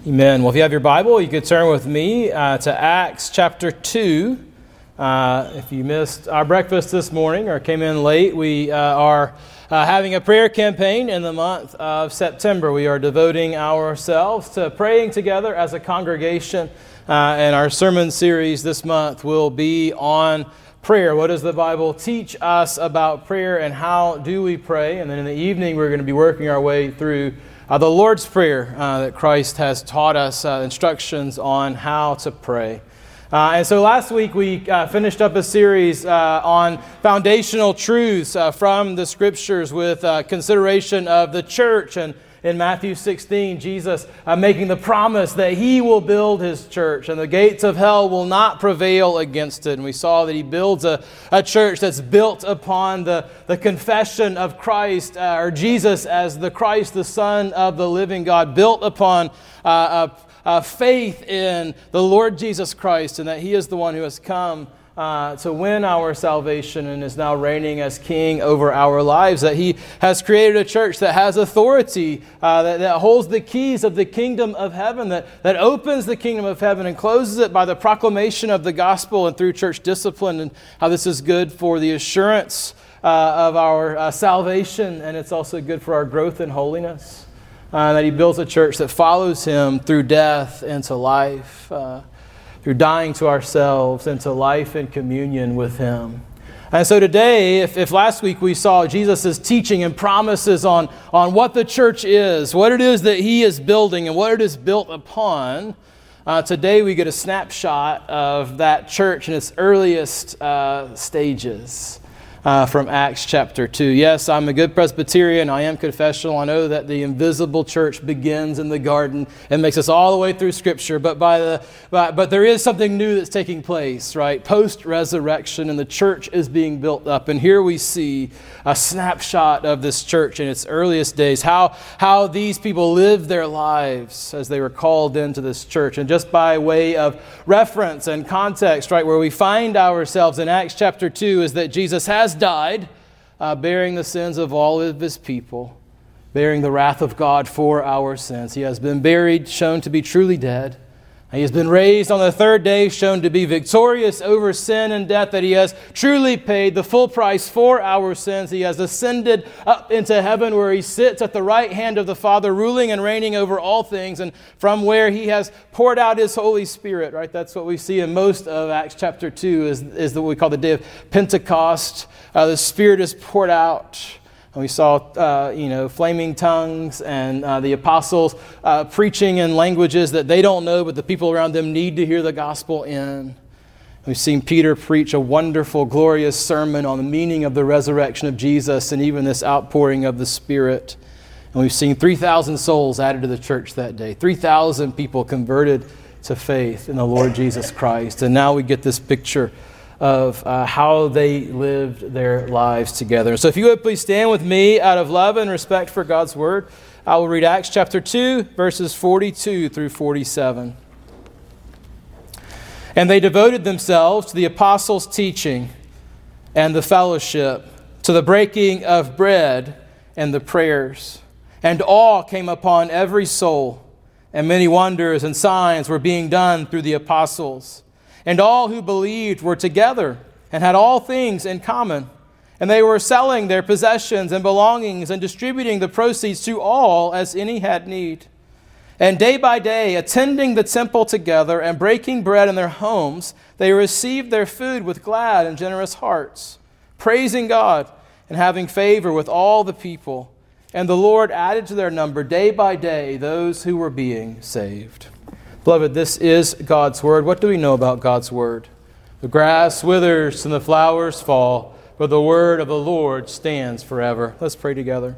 Amen. Well, if you have your Bible, you could turn with me to Acts chapter 2. If you missed our breakfast this morning or came in late, we are having a prayer campaign in the month of September. We are devoting ourselves to praying together as a congregation, and our sermon series this month will be on prayer. What does the Bible teach us about prayer, and how do we pray? And then in the evening, we're going to be working our way through the Lord's Prayer that Christ has taught us instructions on how to pray. And so last week we finished up a series on foundational truths from the Scriptures with consideration of the church. And in Matthew 16, Jesus making the promise that He will build His church and the gates of hell will not prevail against it. And we saw that He builds a church that's built upon the confession of Christ, or Jesus as the Christ, the Son of the living God, built upon faith in the Lord Jesus Christ, and that He is the one who has come to win our salvation and is now reigning as King over our lives, that He has created a church that has authority, that holds the keys of the kingdom of heaven, that opens the kingdom of heaven and closes it by the proclamation of the gospel and through church discipline, and how this is good for the assurance of our salvation, and it's also good for our growth in holiness. That He builds a church that follows Him through death into life, through dying to ourselves into life and communion with Him. And so today, if last week we saw Jesus' teaching and promises on what the church is, what it is that He is building and what it is built upon, today we get a snapshot of that church in its earliest stages. From Acts chapter 2. Yes, I'm a good Presbyterian. I am confessional. I know that the invisible church begins in the garden and makes us all the way through Scripture. But there is something new that's taking place, right? Post-resurrection, and the church is being built up. And here we see a snapshot of this church in its earliest days. How these people lived their lives as they were called into this church. And just by way of reference and context, right, where we find ourselves in Acts chapter 2 is that Jesus has died, bearing the sins of all of His people, bearing the wrath of God for our sins. He has been buried, shown to be truly dead. He has been raised on the third day, shown to be victorious over sin and death, that He has truly paid the full price for our sins. He has ascended up into heaven, where He sits at the right hand of the Father, ruling and reigning over all things, and from where He has poured out His Holy Spirit, right? That's what we see in most of Acts chapter 2 is what we call the day of Pentecost. The Spirit is poured out. And we saw, flaming tongues and the apostles preaching in languages that they don't know, but the people around them need to hear the gospel in. We've seen Peter preach a wonderful, glorious sermon on the meaning of the resurrection of Jesus and even this outpouring of the Spirit. And we've seen 3,000 souls added to the church that day. 3,000 people converted to faith in the Lord Jesus Christ. And now we get this picture of how they lived their lives together. So if you would please stand with me out of love and respect for God's Word. I will read Acts chapter 2, verses 42 through 47. And they devoted themselves to the apostles' teaching and the fellowship, to the breaking of bread and the prayers. And awe came upon every soul, and many wonders and signs were being done through the apostles. And all who believed were together and had all things in common. And they were selling their possessions and belongings and distributing the proceeds to all as any had need. And day by day, attending the temple together and breaking bread in their homes, they received their food with glad and generous hearts, praising God and having favor with all the people. And the Lord added to their number day by day those who were being saved. Beloved, this is God's Word. What do we know about God's Word? The grass withers and the flowers fall, but the word of the Lord stands forever. Let's pray together.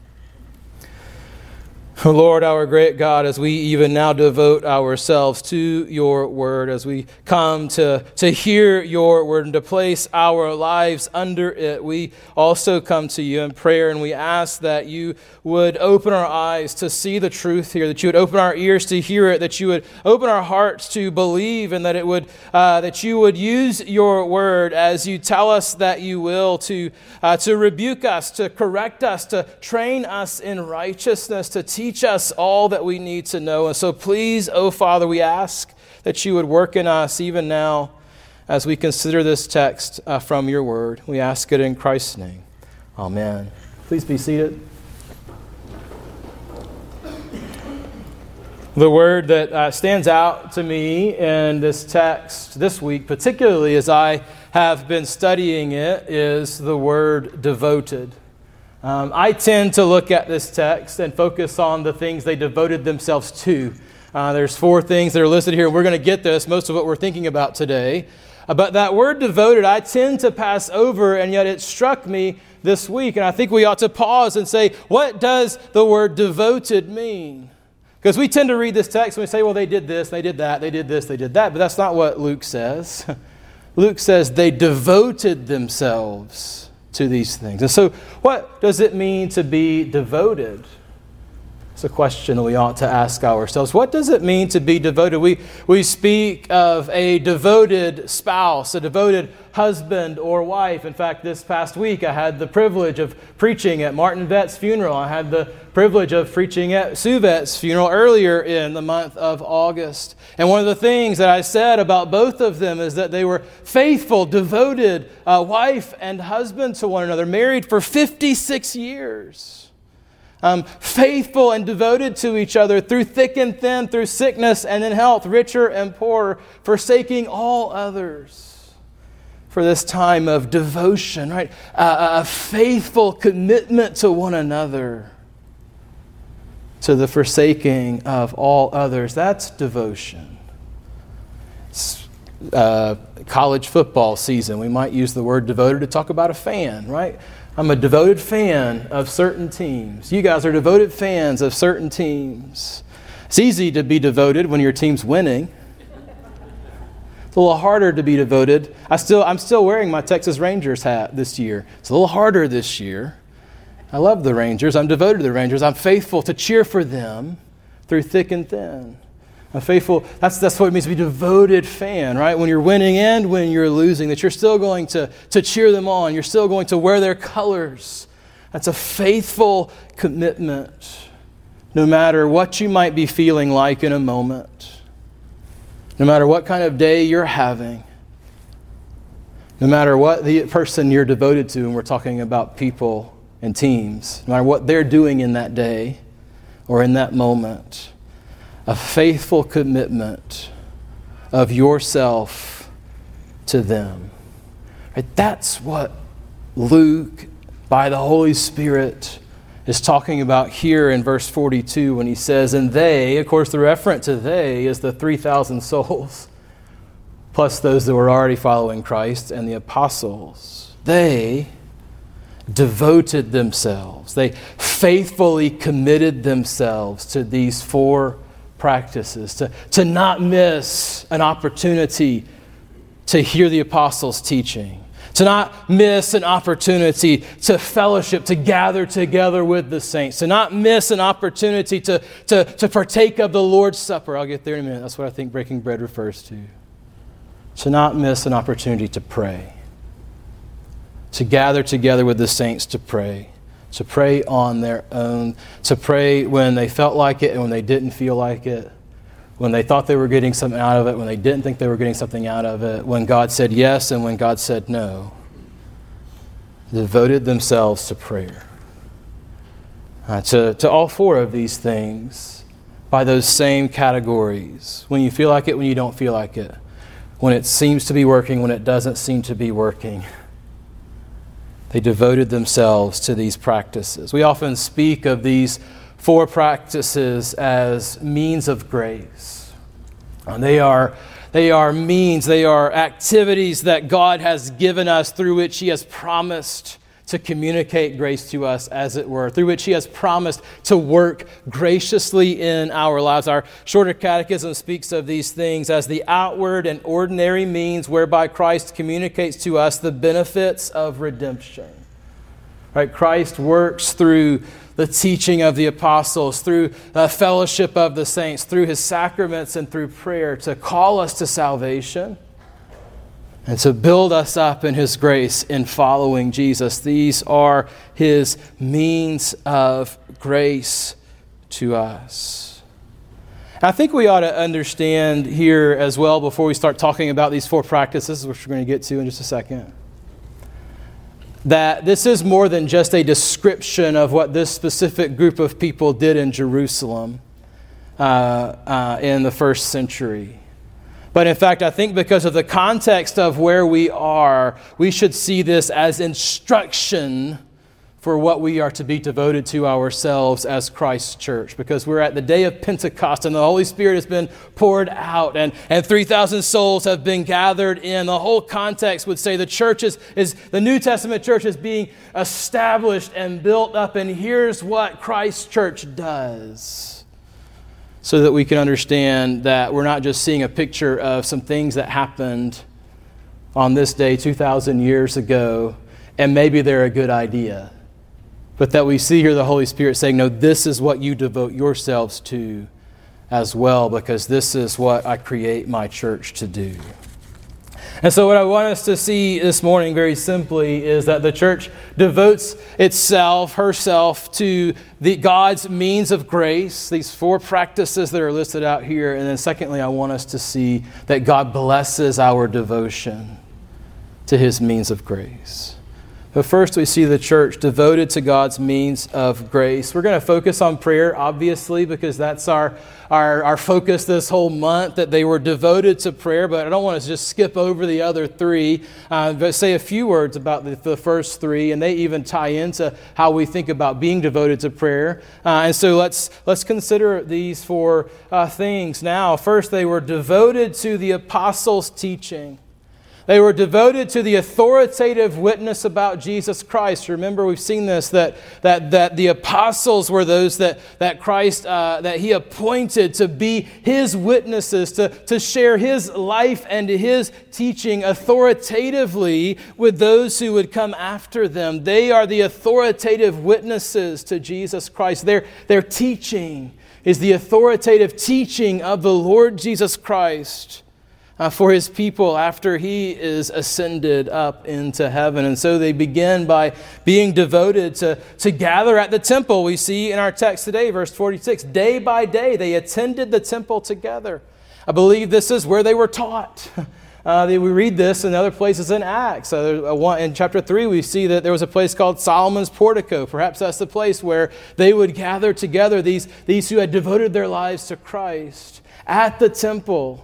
Oh Lord, our great God, as we even now devote ourselves to your word, as we come to hear your word and to place our lives under it, we also come to you in prayer, and we ask that you would open our eyes to see the truth here, that you would open our ears to hear it, that you would open our hearts to believe, and that it would that you would use your word as you tell us that you will to rebuke us, to correct us, to train us in righteousness, to teach teach us all that we need to know. And so please, oh Father, we ask that you would work in us even now as we consider this text from your word. We ask it in Christ's name. Amen. Please be seated. The word that stands out to me in this text this week, particularly as I have been studying it, is the word devoted. I tend to look at this text and focus on the things they devoted themselves to. There's 4 things that are listed here. We're going to get this, most of what we're thinking about today. But that word devoted, I tend to pass over, and yet it struck me this week. And I think we ought to pause and say, what does the word devoted mean? Because we tend to read this text and we say, well, they did this, they did that, they did this, they did that. But that's not what Luke says. Luke says they devoted themselves to these things. And so what does it mean to be devoted? It's a question that we ought to ask ourselves. What does it mean to be devoted? We speak of a devoted spouse, a devoted husband or wife. In fact, this past week I had the privilege of preaching at Martin Vett's funeral. I had the privilege of preaching at Sue Vett's funeral earlier in the month of August. And one of the things that I said about both of them is that they were faithful, devoted wife and husband to one another, married for 56 years. Faithful and devoted to each other through thick and thin, through sickness and in health, richer and poorer, forsaking all others for this time of devotion, right? A faithful commitment to one another, to the forsaking of all others. That's devotion. It's, college football season. We might use the word devoted to talk about a fan, right? I'm a devoted fan of certain teams. You guys are devoted fans of certain teams. It's easy to be devoted when your team's winning. It's a little harder to be devoted. I'm still wearing my Texas Rangers hat this year. It's a little harder this year. I love the Rangers. I'm devoted to the Rangers. I'm faithful to cheer for them through thick and thin. I'm faithful. That's what it means to be a devoted fan, right? When you're winning and when you're losing, that you're still going to cheer them on. You're still going to wear their colors. That's a faithful commitment, no matter what you might be feeling like in a moment, no matter what kind of day you're having, no matter what the person you're devoted to, and we're talking about people and teams, no matter what they're doing in that day or in that moment. A faithful commitment of yourself to them. Right? That's what Luke, by the Holy Spirit, is talking about here in verse 42 when he says, and they, of course the reference to they is the 3,000 souls, plus those that were already following Christ and the apostles. They devoted themselves. They faithfully committed themselves to these 4 practices, to not miss an opportunity to hear the apostles' teaching, to not miss an opportunity to fellowship, to gather together with the saints, to not miss an opportunity to partake of the Lord's Supper. I'll get there in a minute. That's what I think breaking bread refers to. To not miss an opportunity to pray, to gather together with the saints to pray on their own, to pray when they felt like it and when they didn't feel like it, when they thought they were getting something out of it, when they didn't think they were getting something out of it, when God said yes and when God said no. Devoted themselves to prayer. To all 4 of these things by those same categories. When you feel like it, when you don't feel like it. When it seems to be working, when it doesn't seem to be working. They devoted themselves to these practices. We often speak of these 4 practices as means of grace. They are means, they are activities that God has given us through which He has promised to communicate grace to us, as it were, through which He has promised to work graciously in our lives. Our shorter catechism speaks of these things as the outward and ordinary means whereby Christ communicates to us the benefits of redemption. Right? Christ works through the teaching of the apostles, through the fellowship of the saints, through His sacraments and through prayer to call us to salvation and to build us up in His grace in following Jesus. These are His means of grace to us. I think we ought to understand here as well, before we start talking about these 4 practices, which we're going to get to in just a second, that this is more than just a description of what this specific group of people did in Jerusalem in the first century. But in fact, I think because of the context of where we are, we should see this as instruction for what we are to be devoted to ourselves as Christ's church. Because we're at the day of Pentecost and the Holy Spirit has been poured out and 3,000 souls have been gathered in. The whole context would say the church is the New Testament church is being established and built up. And here's what Christ's church does. So that we can understand that we're not just seeing a picture of some things that happened on this day 2,000 years ago, and maybe they're a good idea. But that we see here the Holy Spirit saying, no, this is what you devote yourselves to as well, because this is what I create my church to do. And so what I want us to see this morning very simply is that the church devotes herself to God's means of grace, these 4 practices that are listed out here. And then secondly, I want us to see that God blesses our devotion to His means of grace. But first, we see the church devoted to God's means of grace. We're going to focus on prayer, obviously, because that's our focus this whole month, that they were devoted to prayer. But I don't want to just skip over the other 3, but say a few words about the first 3, and they even tie into how we think about being devoted to prayer. And so let's consider these 4 things now. First, they were devoted to the apostles' teaching. They were devoted to the authoritative witness about Jesus Christ. Remember, we've seen this, that the apostles were those that Christ, that He appointed to be His witnesses, to share His life and His teaching authoritatively with those who would come after them. They are the authoritative witnesses to Jesus Christ. Their teaching is the authoritative teaching of the Lord Jesus Christ for His people after He is ascended up into heaven. And so they begin by being devoted to gather at the temple. We see in our text today, verse 46, day by day they attended the temple together. I believe this is where they were taught. We read this in other places in Acts. In chapter 3, we see that there was a place called Solomon's Portico. Perhaps that's the place where they would gather together, these who had devoted their lives to Christ, at the temple,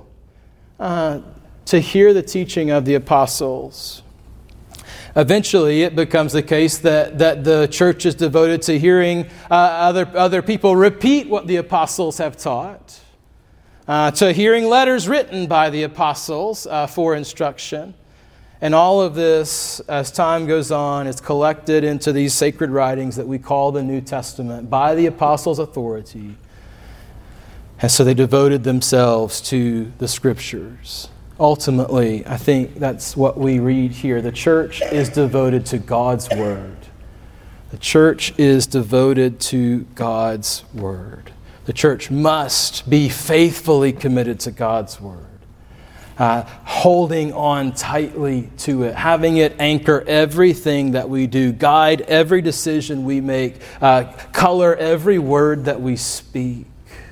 to hear the teaching of the apostles. Eventually, it becomes the case that the church is devoted to hearing other people repeat what the apostles have taught, to hearing letters written by the apostles for instruction. And all of this, as time goes on, is collected into these sacred writings that we call the New Testament by the apostles' authority. And so they devoted themselves to the Scriptures. Ultimately, I think that's what we read here. The church is devoted to God's Word. The church is devoted to God's Word. The church must be faithfully committed to God's Word, holding on tightly to it, having it anchor everything that we do, guide every decision we make, color every word that we speak.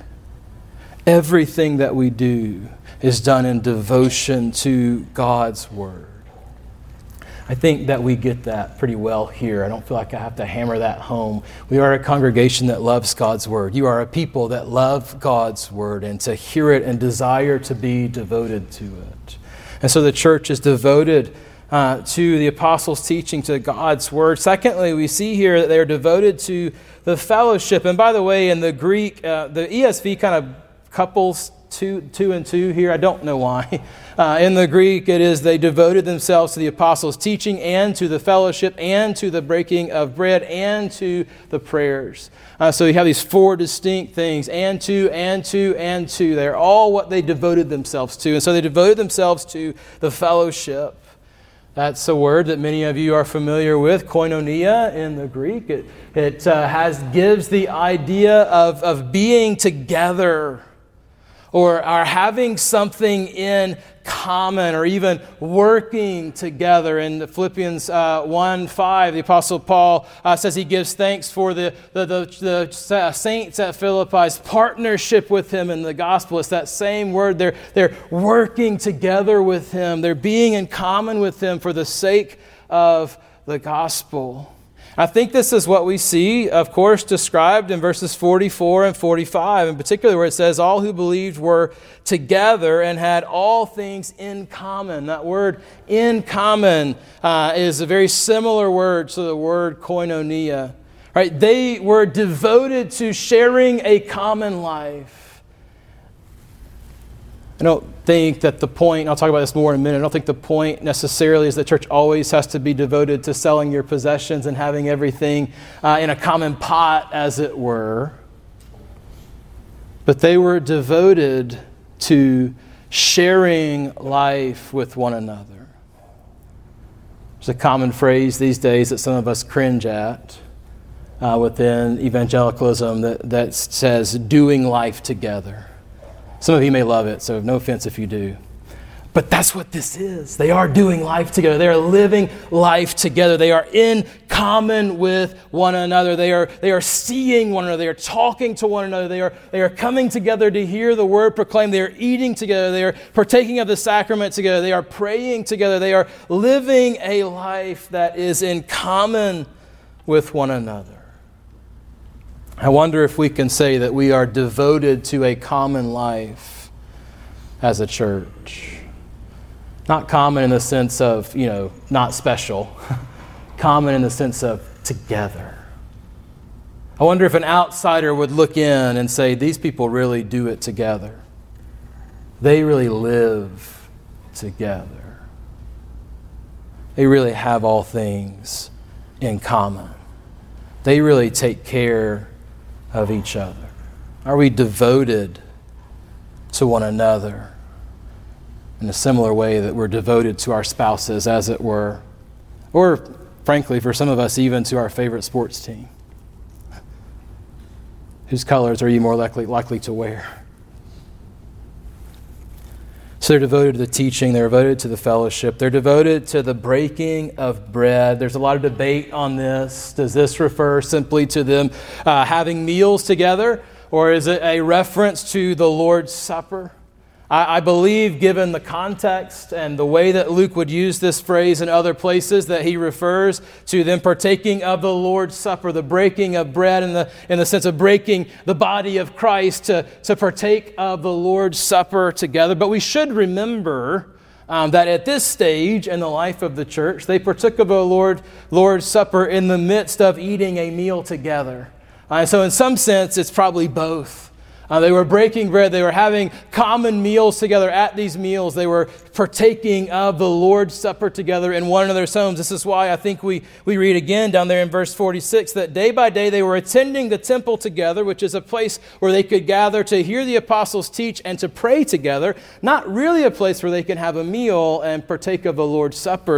Everything that we do is done in devotion to God's Word. I think that we get that pretty well here. I don't feel like I have to hammer that home. We are a congregation that loves God's Word. You are a people that love God's Word, and to hear it and desire to be devoted to it. And so the church is devoted to the apostles' teaching, to God's Word. Secondly, we see here that they are devoted to the fellowship. And by the way, in the Greek, the ESV kind of couples two and two here. I don't know why. In the Greek, it is they devoted themselves to the apostles' teaching and to the fellowship and to the breaking of bread and to the prayers. So you have these 4 distinct things, and to. They're all what they devoted themselves to. And so they devoted themselves to the fellowship. That's a word that many of you are familiar with, koinonia in the Greek. It gives the idea of being together, or are having something in common, or even working together. In Philippians 1:5, the Apostle Paul says he gives thanks for the saints at Philippi's partnership with him in the gospel. It's that same word. They're working together with him. They're being in common with him for the sake of the gospel. I think this is what we see, of course, described in verses 44 and 45, in particular where it says, all who believed were together and had all things in common. That word in common is a very similar word to the word koinonia. Right? They were devoted to sharing a common life. I don't think that the point, I'll talk about this more in a minute, I don't think the point necessarily is that church always has to be devoted to selling your possessions and having everything in a common pot, as it were. But they were devoted to sharing life with one another. There's a common phrase these days that some of us cringe at within evangelicalism that says doing life together. Some of you may love it, so no offense if you do. But that's what this is. They are doing life together. They are living life together. They are in common with one another. They are seeing one another. They are talking to one another. They are coming together to hear the word proclaimed. They are eating together. They are partaking of the sacrament together. They are praying together. They are living a life that is in common with one another. I wonder if we can say that we are devoted to a common life as a church. Not common in the sense of, not special. Common in the sense of together. I wonder if an outsider would look in and say, these people really do it together. They really live together. They really have all things in common. They really take care of each other. Are we devoted to one another in a similar way that we're devoted to our spouses, as it were? Or, frankly, for some of us, even to our favorite sports team? Whose colors are you more likely to wear? So they're devoted to the teaching, they're devoted to the fellowship, they're devoted to the breaking of bread. There's a lot of debate on this. Does this refer simply to them having meals together, or is it a reference to the Lord's Supper? I believe, given the context and the way that Luke would use this phrase in other places, that he refers to them partaking of the Lord's Supper, the breaking of bread in the sense of breaking the body of Christ to partake of the Lord's Supper together. But we should remember that at this stage in the life of the church, they partook of the Lord's Supper in the midst of eating a meal together. So in some sense, it's probably both. They were breaking bread. They were having common meals together. At these meals, they were partaking of the Lord's Supper together in one another's homes. This is why I think we read again down there in verse 46 that day by day they were attending the temple together, which is a place where they could gather to hear the apostles teach and to pray together. Not really a place where they can have a meal and partake of the Lord's Supper.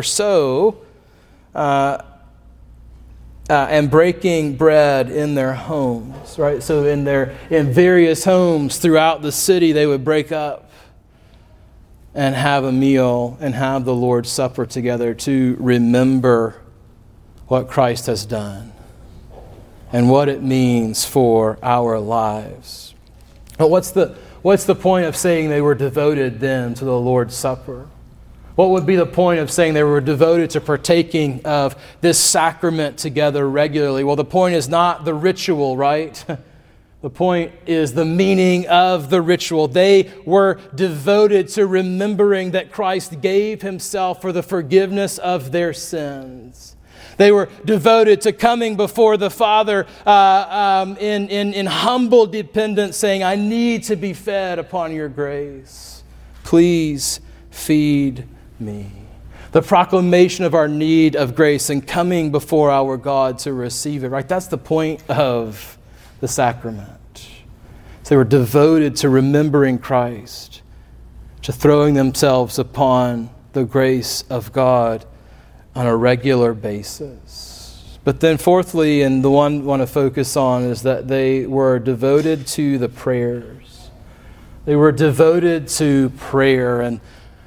And breaking bread in their homes, right? So in various homes throughout the city, they would break up and have a meal and have the Lord's Supper together to remember what Christ has done and what it means for our lives. But what's the point of saying they were devoted then to the Lord's Supper? What would be the point of saying they were devoted to partaking of this sacrament together regularly? Well, the point is not the ritual, right? The point is the meaning of the ritual. They were devoted to remembering that Christ gave himself for the forgiveness of their sins. They were devoted to coming before the Father in humble dependence, saying, I need to be fed upon your grace. Please feed me. The proclamation of our need of grace and coming before our God to receive it, right? That's the point of the sacrament. So they were devoted to remembering Christ, to throwing themselves upon the grace of God on a regular basis. But then fourthly, and the one I want to focus on, is that they were devoted to the prayers. They were devoted to prayer. And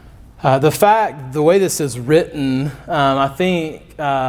the way this is written, I think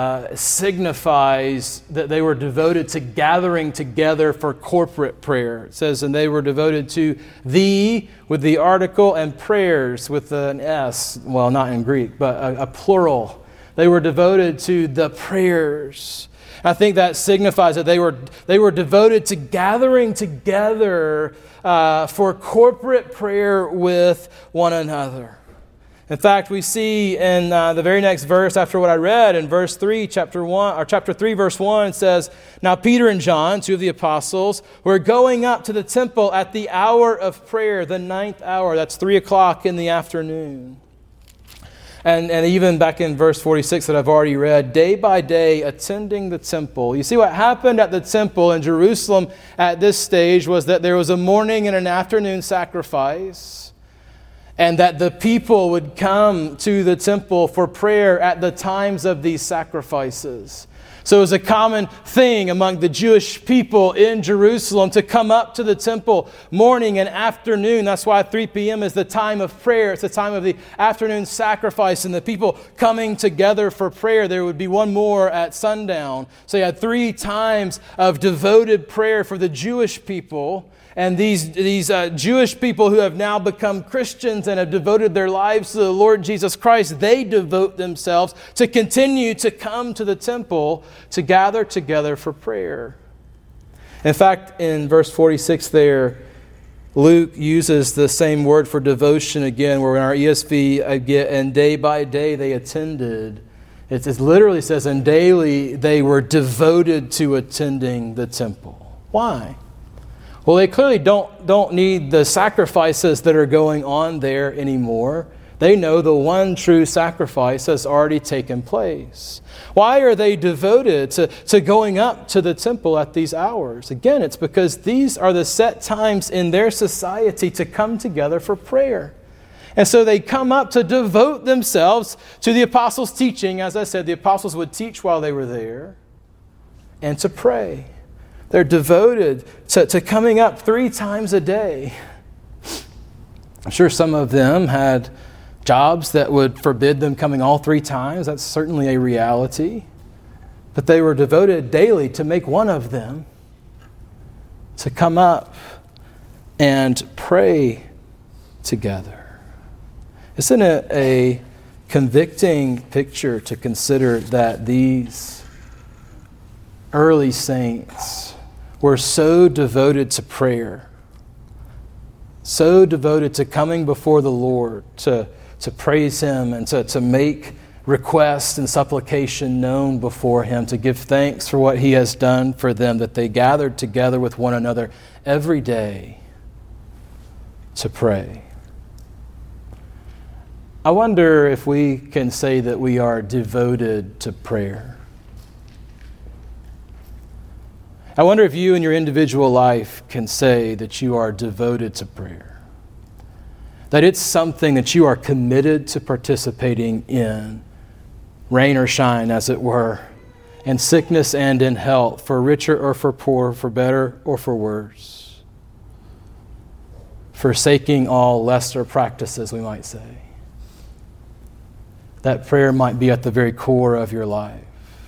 signifies that they were devoted to gathering together for corporate prayer. It says, and they were devoted to with the article, and prayers with an S. Well, not in Greek, but a plural. They were devoted to the prayers. I think that signifies that they were devoted to gathering together for corporate prayer with one another. In fact, we see in the very next verse after what I read, in verse 3, chapter 3, verse 1, it says, "Now Peter and John, two of the apostles, were going up to the temple at the hour of prayer, the 9th hour." That's 3 o'clock in the afternoon. And even back in verse 46 that I've already read, day by day attending the temple. You see, what happened at the temple in Jerusalem at this stage was that there was a morning and an afternoon sacrifice, and that the people would come to the temple for prayer at the times of these sacrifices. So it was a common thing among the Jewish people in Jerusalem to come up to the temple morning and afternoon. That's why 3 p.m. is the time of prayer. It's the time of the afternoon sacrifice and the people coming together for prayer. There would be one more at sundown. So you had 3 times of devoted prayer for the Jewish people. And these Jewish people who have now become Christians and have devoted their lives to the Lord Jesus Christ, they devote themselves to continue to come to the temple to gather together for prayer. In fact, in verse 46 there, Luke uses the same word for devotion again, where in our ESV, and day by day they attended. It literally says, and daily they were devoted to attending the temple. Why? Well, they clearly don't need the sacrifices that are going on there anymore. They know the one true sacrifice has already taken place. Why are they devoted to going up to the temple at these hours? Again, it's because these are the set times in their society to come together for prayer. And so they come up to devote themselves to the apostles' teaching. As I said, the apostles would teach while they were there, and to pray. They're devoted to coming up 3 times a day. I'm sure some of them had jobs that would forbid them coming all 3 times. That's certainly a reality. But they were devoted daily to make one of them to come up and pray together. Isn't it a convicting picture to consider that these early saints were so devoted to prayer, so devoted to coming before the Lord, to praise Him and to make request and supplication known before Him, to give thanks for what He has done for them, that they gathered together with one another every day to pray. I wonder if we can say that we are devoted to prayer. I wonder if you in your individual life can say that you are devoted to prayer. That it's something that you are committed to participating in, rain or shine, as it were, in sickness and in health, for richer or for poor, for better or for worse, forsaking all lesser practices, we might say. That prayer might be at the very core of your life.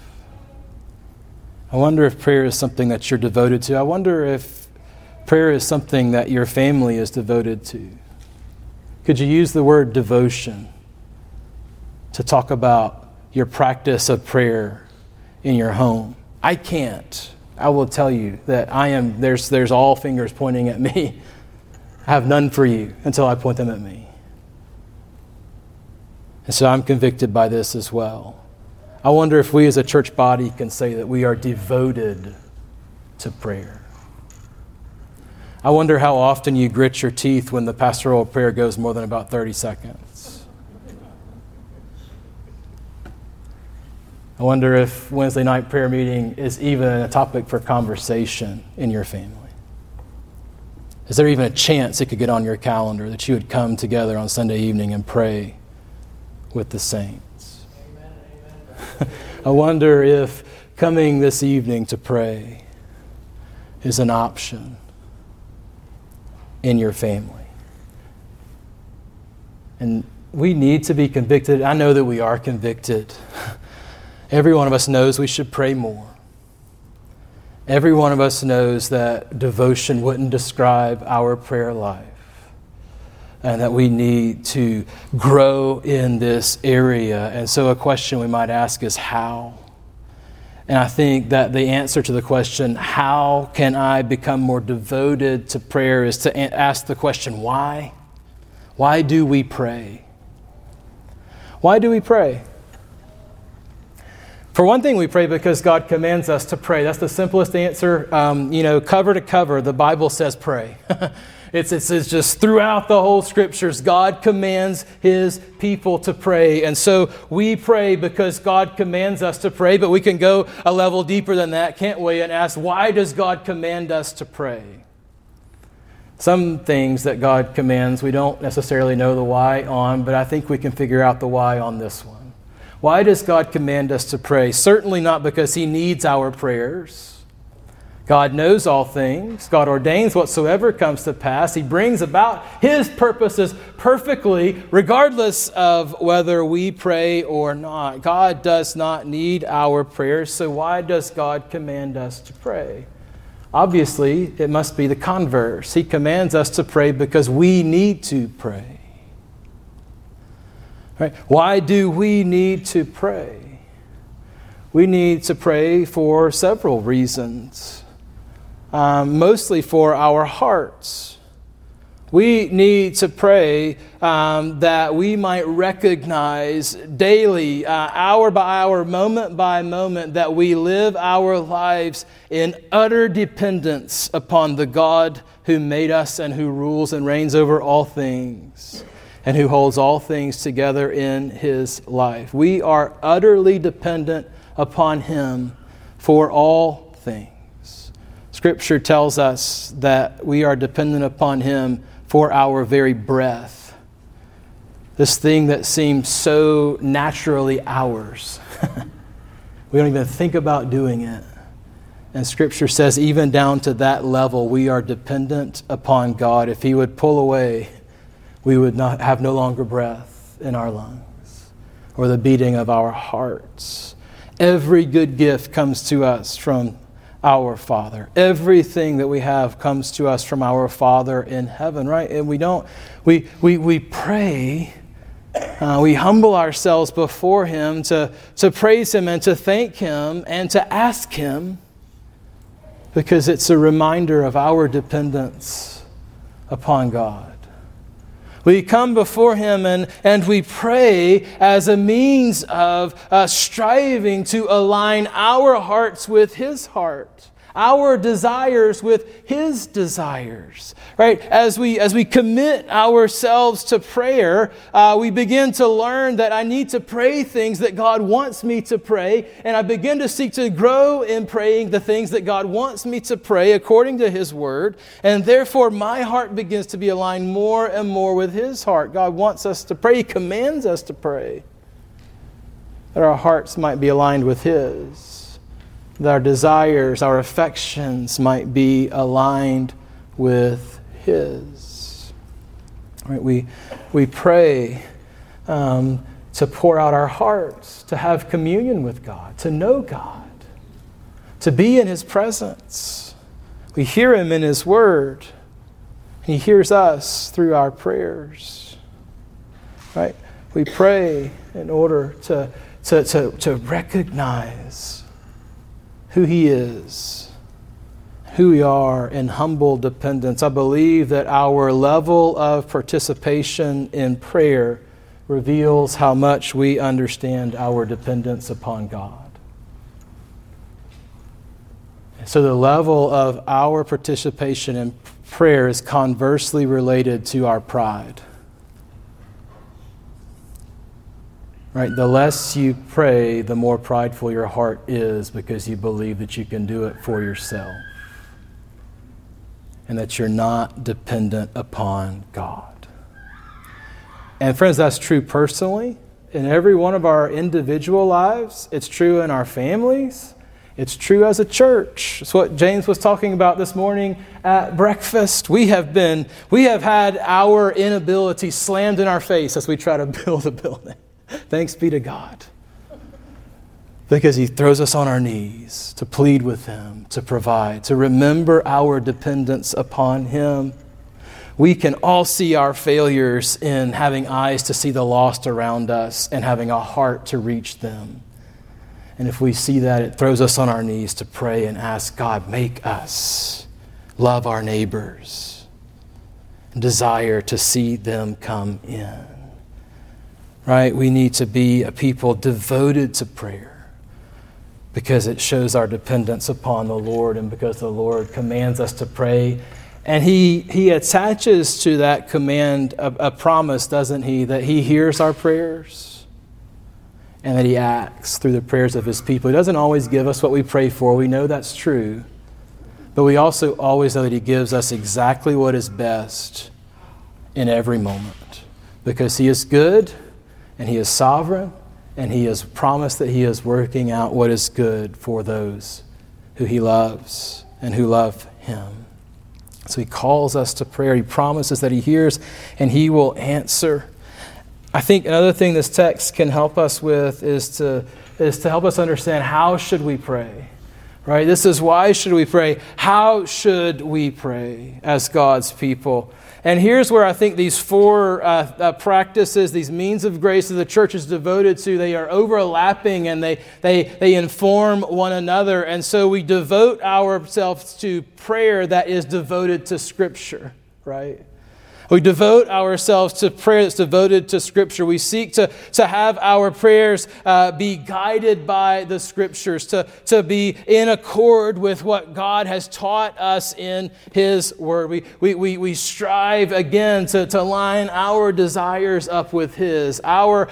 I wonder if prayer is something that you're devoted to. I wonder if prayer is something that your family is devoted to. Could you use the word devotion to talk about your practice of prayer in your home? I can't. I will tell you that there's all fingers pointing at me. I have none for you until I point them at me. And so I'm convicted by this as well. I wonder if we as a church body can say that we are devoted to prayer. I wonder how often you grit your teeth when the pastoral prayer goes more than about 30 seconds. I wonder if Wednesday night prayer meeting is even a topic for conversation in your family. Is there even a chance it could get on your calendar that you would come together on Sunday evening and pray with the saints? I wonder if coming this evening to pray is an option in your family. And we need to be convicted. I know that we are convicted. Every one of us knows we should pray more. Every one of us knows that devotion wouldn't describe our prayer life, and that we need to grow in this area. And so a question we might ask is how? And I think that the answer to the question, how can I become more devoted to prayer, is to ask the question, why? Why do we pray? Why do we pray? For one thing, we pray because God commands us to pray. That's the simplest answer. Cover to cover, the Bible says pray. It's just throughout the whole Scriptures, God commands His people to pray. And so we pray because God commands us to pray, but we can go a level deeper than that, can't we? And ask, why does God command us to pray? Some things that God commands, we don't necessarily know the why on, but I think we can figure out the why on this one. Why does God command us to pray? Certainly not because He needs our prayers. God knows all things. God ordains whatsoever comes to pass. He brings about His purposes perfectly, regardless of whether we pray or not. God does not need our prayers, so why does God command us to pray? Obviously, it must be the converse. He commands us to pray because we need to pray. Right? Why do we need to pray? We need to pray for several reasons. Mostly for our hearts. We need to pray that we might recognize daily, hour by hour, moment by moment, that we live our lives in utter dependence upon the God who made us and who rules and reigns over all things and who holds all things together in His life. We are utterly dependent upon Him for all things. Scripture tells us that we are dependent upon Him for our very breath. This thing that seems so naturally ours. We don't even think about doing it. And Scripture says even down to that level, we are dependent upon God. If He would pull away, we would not have no longer breath in our lungs or the beating of our hearts. Every good gift comes to us from our Father. Everything that we have comes to us from our Father in heaven, right? And we pray, we humble ourselves before Him to praise Him and to thank Him and to ask Him, because it's a reminder of our dependence upon God. We come before Him and we pray as a means of striving to align our hearts with His heart, our desires with His desires. Right? As we commit ourselves to prayer, we begin to learn that I need to pray things that God wants me to pray, and I begin to seek to grow in praying the things that God wants me to pray according to His Word, and therefore my heart begins to be aligned more and more with His heart. God wants us to pray. He commands us to pray, that our hearts might be aligned with His, that our desires, our affections might be aligned with His. Right? We pray to pour out our hearts, to have communion with God, to know God, to be in His presence. We hear Him in His Word. He hears us through our prayers. Right? We pray in order to recognize who He is, who we are in humble dependence. I believe that our level of participation in prayer reveals how much we understand our dependence upon God. So the level of our participation in prayer is conversely related to our pride. Right? The less you pray, the more prideful your heart is, because you believe that you can do it for yourself and that you're not dependent upon God. And friends, that's true personally in every one of our individual lives. It's true in our families. It's true as a church. It's what James was talking about this morning at breakfast. We have had our inability slammed in our face as we try to build a building. Thanks be to God. Because he throws us on our knees to plead with him, to provide, to remember our dependence upon him. We can all see our failures in having eyes to see the lost around us and having a heart to reach them. And if we see that, it throws us on our knees to pray and ask God, make us love our neighbors and desire to see them come in. Right? We need to be a people devoted to prayer because it shows our dependence upon the Lord and because the Lord commands us to pray. And he attaches to that command a promise, doesn't he, that he hears our prayers and that he acts through the prayers of his people. He doesn't always give us what we pray for. We know that's true. But we also always know that he gives us exactly what is best in every moment because he is good and he is sovereign and he has promised that he is working out what is good for those who he loves and who love him. So he calls us to prayer. He promises that he hears and he will answer. I think another thing this text can help us with is to help us understand how should we pray. Right? This is why should we pray? How should we pray as God's people? And here's where I think these four practices, these means of grace that the church is devoted to, they are overlapping and they inform one another. And so we devote ourselves to prayer that is devoted to Scripture, right? We devote ourselves to prayer that's devoted to Scripture. We seek to have our prayers be guided by the Scriptures, to be in accord with what God has taught us in His Word. We strive again to line our desires up with His, our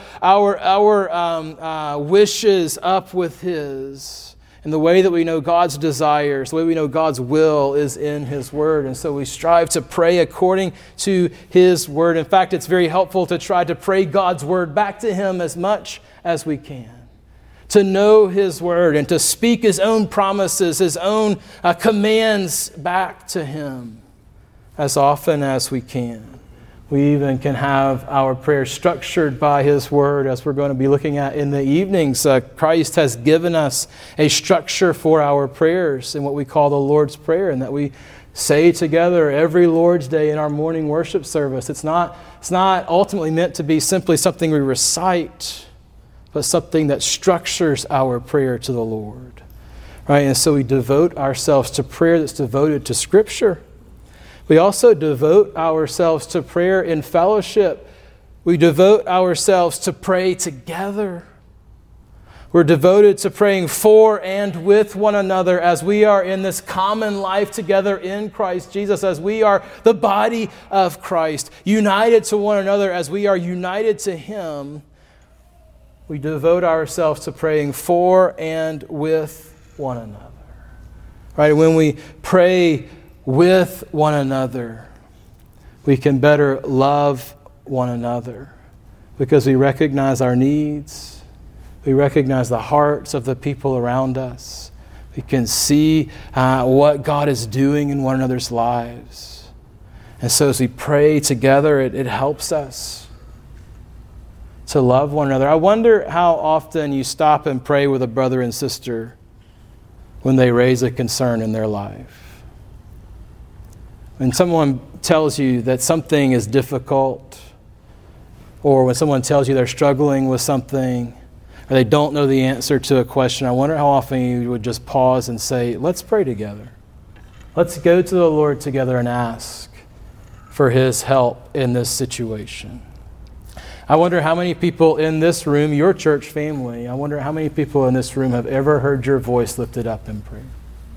wishes up with His. And the way that we know God's desires, the way we know God's will is in His Word. And so we strive to pray according to His Word. In fact, it's very helpful to try to pray God's Word back to Him as much as we can. To know His Word and to speak His own promises, His own commands back to Him as often as we can. We even can have our prayers structured by His Word, as we're going to be looking at in the evenings. Christ has given us a structure for our prayers in what we call the Lord's Prayer, and that we say together every Lord's Day in our morning worship service. It's not ultimately meant to be simply something we recite, but something that structures our prayer to the Lord. Right? And so we devote ourselves to prayer that's devoted to Scripture. We also devote ourselves to prayer in fellowship. We devote ourselves to pray together. We're devoted to praying for and with one another as we are in this common life together in Christ Jesus, as we are the body of Christ, united to one another as we are united to Him. We devote ourselves to praying for and with one another. Right? When we pray with one another, we can better love one another because we recognize our needs. We recognize the hearts of the people around us. We can see what God is doing in one another's lives. And so as we pray together, it helps us to love one another. I wonder how often you stop and pray with a brother and sister when they raise a concern in their life. When someone tells you that something is difficult, or when someone tells you they're struggling with something, or they don't know the answer to a question, I wonder how often you would just pause and say, let's pray together. Let's go to the Lord together and ask for His help in this situation. I wonder how many people in this room, your church family, I wonder how many people in this room have ever heard your voice lifted up in prayer.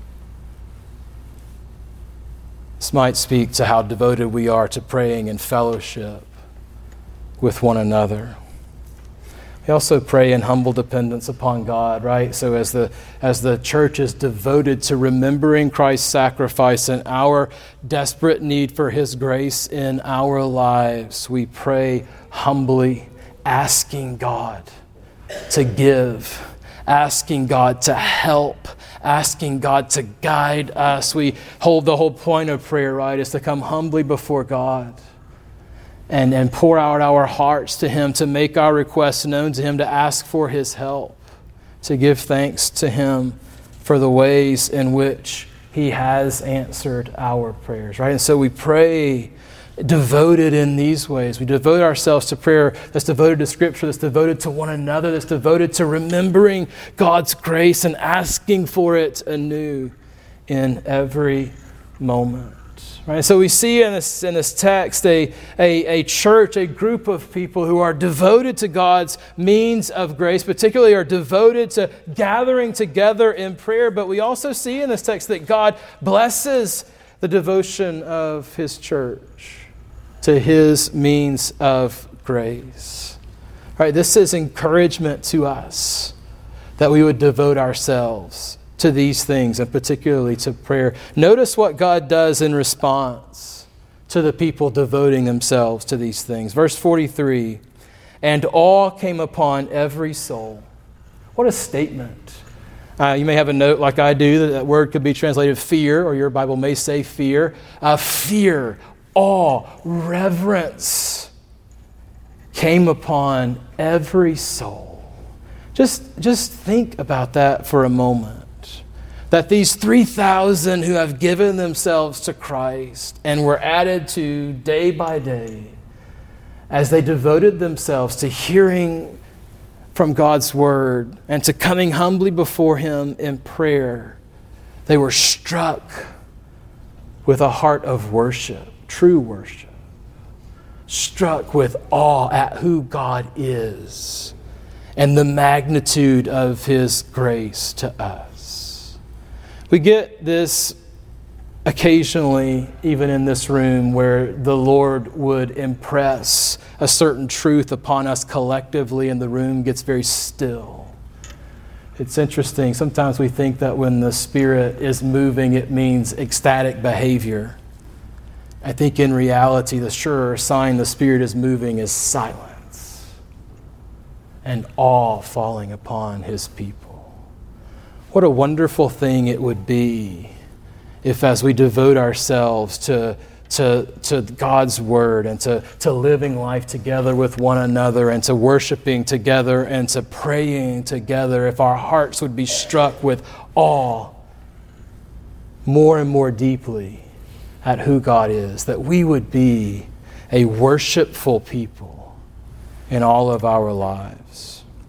This might speak to how devoted we are to praying in fellowship with one another. We also pray in humble dependence upon God, right? So as the church is devoted to remembering Christ's sacrifice and our desperate need for His grace in our lives, we pray humbly, asking God to give, asking God to help, asking God to guide us. We hold the whole point of prayer, right, is to come humbly before God and pour out our hearts to Him, to make our requests known to Him, to ask for His help, to give thanks to Him for the ways in which He has answered our prayers, right? And so we pray devoted in these ways. We devote ourselves to prayer that's devoted to Scripture, that's devoted to one another, that's devoted to remembering God's grace and asking for it anew in every moment. Right? So we see in this text a church, a group of people who are devoted to God's means of grace, particularly are devoted to gathering together in prayer. But we also see in this text that God blesses the devotion of His church to His means of grace. All right, this is encouragement to us that we would devote ourselves to these things, and particularly to prayer. Notice what God does in response to the people devoting themselves to these things. Verse 43, and awe came upon every soul. What a statement. You may have a note like I do that word could be translated fear, or your Bible may say fear. Fear, awe, reverence came upon every soul. Just think about that for a moment. That these 3,000 who have given themselves to Christ and were added to day by day, as they devoted themselves to hearing from God's Word and to coming humbly before Him in prayer, they were struck with a heart of worship, true worship, struck with awe at who God is and the magnitude of His grace to us. We get this occasionally, even in this room, where the Lord would impress a certain truth upon us collectively and the room gets very still. It's interesting. Sometimes we think that when the Spirit is moving, it means ecstatic behavior. I think in reality, the surer sign the Spirit is moving is silence and awe falling upon His people. What a wonderful thing it would be if, as we devote ourselves to God's Word and to living life together with one another and to worshiping together and to praying together, if our hearts would be struck with awe more and more deeply at who God is, that we would be a worshipful people in all of our lives.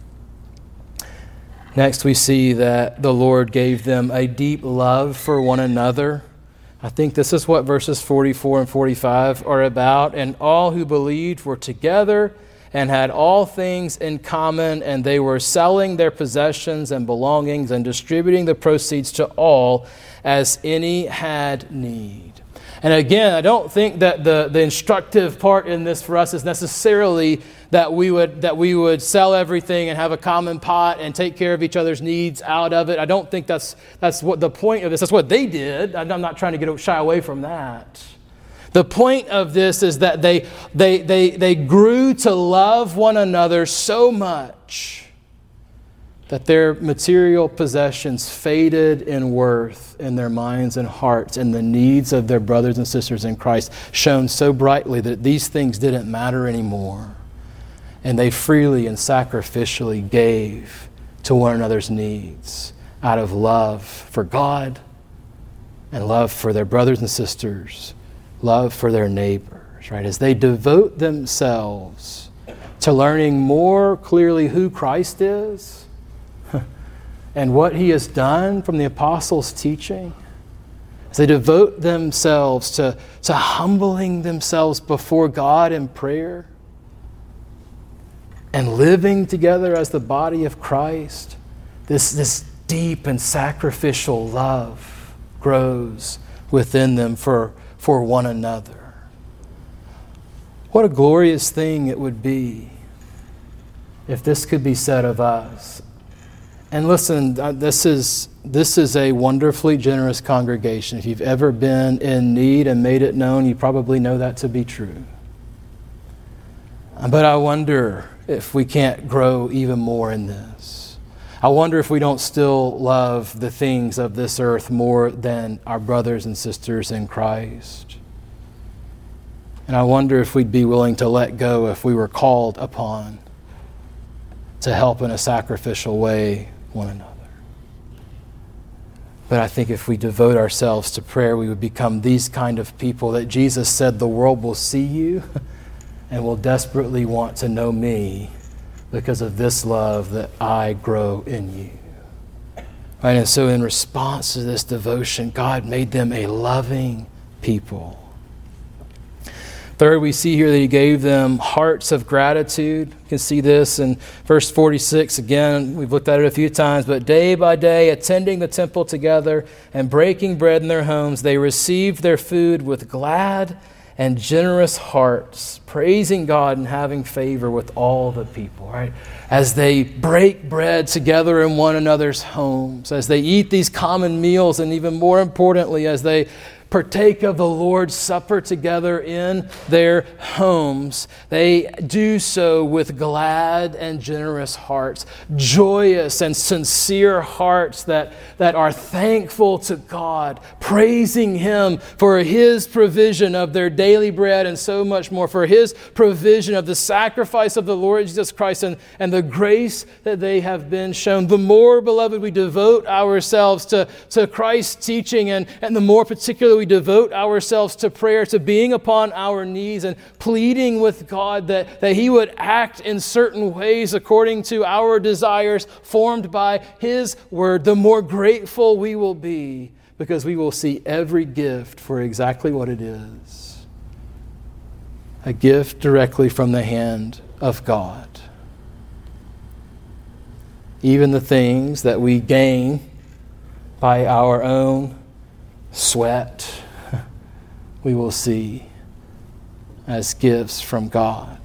Next, we see that the Lord gave them a deep love for one another. I think this is what verses 44 and 45 are about. And all who believed were together and had all things in common, and they were selling their possessions and belongings and distributing the proceeds to all as any had need. And again, I don't think that the instructive part in this for us is necessarily that we would sell everything and have a common pot and take care of each other's needs out of it. I don't think that's what the point of this. That's what they did. I'm not trying to shy away from that. The point of this is that they grew to love one another so much that their material possessions faded in worth in their minds and hearts, and the needs of their brothers and sisters in Christ shone so brightly that these things didn't matter anymore. And they freely and sacrificially gave to one another's needs out of love for God and love for their brothers and sisters, love for their neighbors, right? As they devote themselves to learning more clearly who Christ is and what He has done from the apostles' teaching, as they devote themselves to humbling themselves before God in prayer and living together as the body of Christ, this deep and sacrificial love grows within them for one another. What a glorious thing it would be if this could be said of us. And listen, this is a wonderfully generous congregation. If you've ever been in need and made it known, you probably know that to be true. But I wonder if we can't grow even more in this. I wonder if we don't still love the things of this earth more than our brothers and sisters in Christ. And I wonder if we'd be willing to let go if we were called upon to help in a sacrificial way one another. But I think if we devote ourselves to prayer, we would become these kind of people that Jesus said the world will see you and will desperately want to know me because of this love that I grow in you. Right? And so in response to this devotion, God made them a loving people. Third, we see here that he gave them hearts of gratitude. You can see this in verse 46. Again, we've looked at it a few times. But day by day, attending the temple together and breaking bread in their homes, they received their food with glad and generous hearts, praising God and having favor with all the people, right? As they break bread together in one another's homes, as they eat these common meals, and even more importantly, as they partake of the Lord's Supper together in their homes, they do so with glad and generous hearts, joyous and sincere hearts that are thankful to God, praising Him for His provision of their daily bread and so much more, for His provision of the sacrifice of the Lord Jesus Christ and the grace that they have been shown. The more, beloved, we devote ourselves to Christ's teaching and the more particularly we devote ourselves to prayer, to being upon our knees and pleading with God that He would act in certain ways according to our desires formed by His Word, the more grateful we will be because we will see every gift for exactly what it is. A gift directly from the hand of God. Even the things that we gain by our own sweat, we will see as gifts from God.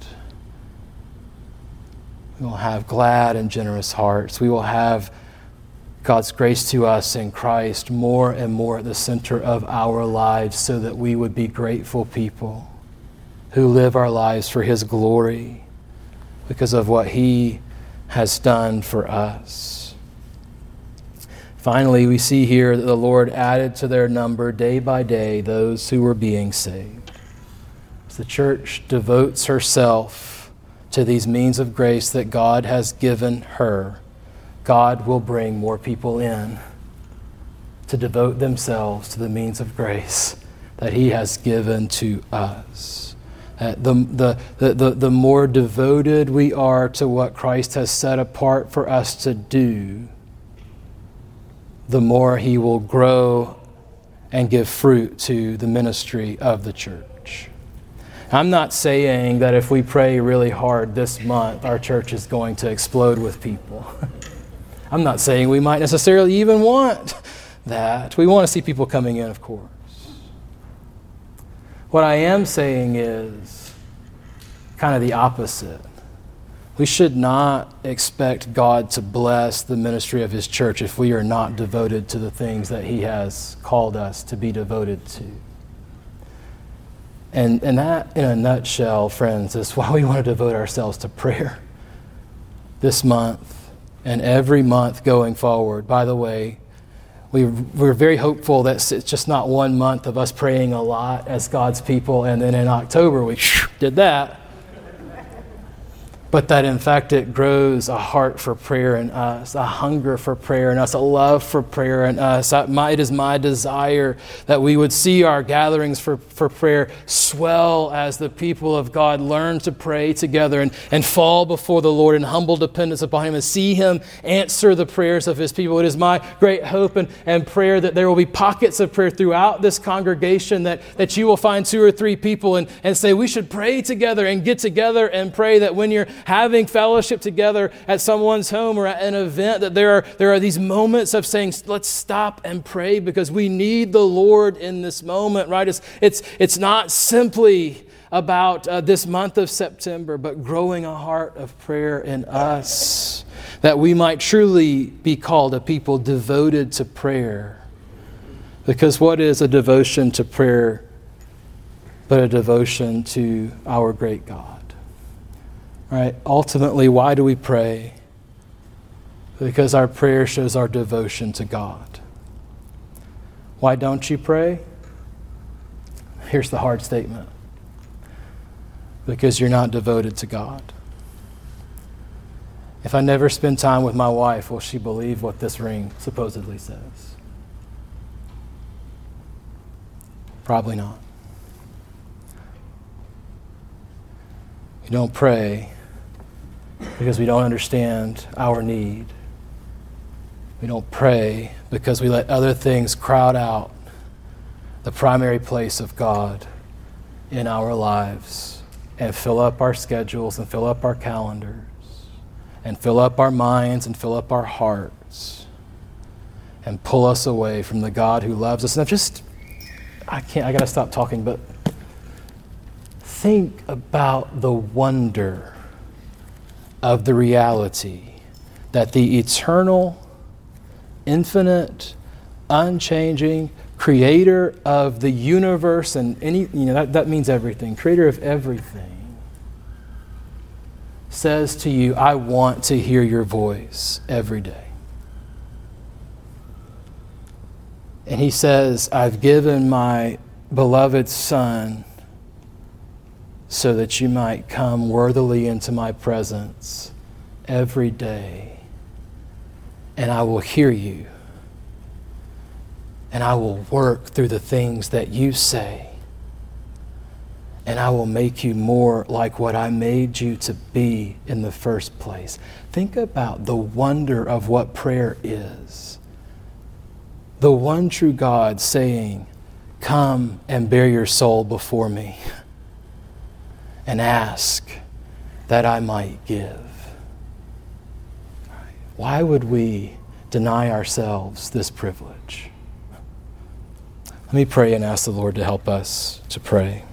We will have glad and generous hearts. We will have God's grace to us in Christ more and more at the center of our lives so that we would be grateful people who live our lives for His glory because of what He has done for us. Finally, we see here that the Lord added to their number day by day those who were being saved. As the church devotes herself to these means of grace that God has given her, God will bring more people in to devote themselves to the means of grace that He has given to us. The more devoted we are to what Christ has set apart for us to do, the more He will grow and give fruit to the ministry of the church. I'm not saying that if we pray really hard this month, our church is going to explode with people. I'm not saying we might necessarily even want that. We want to see people coming in, of course. What I am saying is kind of the opposite. We should not expect God to bless the ministry of His church if we are not devoted to the things that He has called us to be devoted to. And that, in a nutshell, friends, is why we want to devote ourselves to prayer this month and every month going forward. By the way, we're very hopeful that it's just not 1 month of us praying a lot as God's people, and then in October we did that. But that, in fact, it grows a heart for prayer in us, a hunger for prayer in us, a love for prayer in us. It is my desire that we would see our gatherings for prayer swell as the people of God learn to pray together and fall before the Lord in humble dependence upon Him and see Him answer the prayers of His people. It is my great hope and prayer that there will be pockets of prayer throughout this congregation, that you will find 2 or 3 people and say, we should pray together and get together and pray, that when you're having fellowship together at someone's home or at an event, that there are these moments of saying, let's stop and pray because we need the Lord in this moment, right? It's not simply about this month of September, but growing a heart of prayer in us, that we might truly be called a people devoted to prayer. Because what is a devotion to prayer but a devotion to our great God? Right? Ultimately, why do we pray? Because our prayer shows our devotion to God. Why don't you pray? Here's the hard statement. Because you're not devoted to God. If I never spend time with my wife, will she believe what this ring supposedly says? Probably not. We don't pray because we don't understand our need. We don't pray because we let other things crowd out the primary place of God in our lives and fill up our schedules and fill up our calendars and fill up our minds and fill up our hearts and pull us away from the God who loves us. And I got to stop talking, but think about the wonder of the reality that the eternal, infinite, unchanging creator of the universe and that means everything, creator of everything, says to you, I want to hear your voice every day. And he says, I've given my beloved Son so that you might come worthily into my presence every day. And I will hear you. And I will work through the things that you say. And I will make you more like what I made you to be in the first place. Think about the wonder of what prayer is. The one true God saying, come and bear your soul before me and ask that I might give. Why would we deny ourselves this privilege? Let me pray and ask the Lord to help us to pray.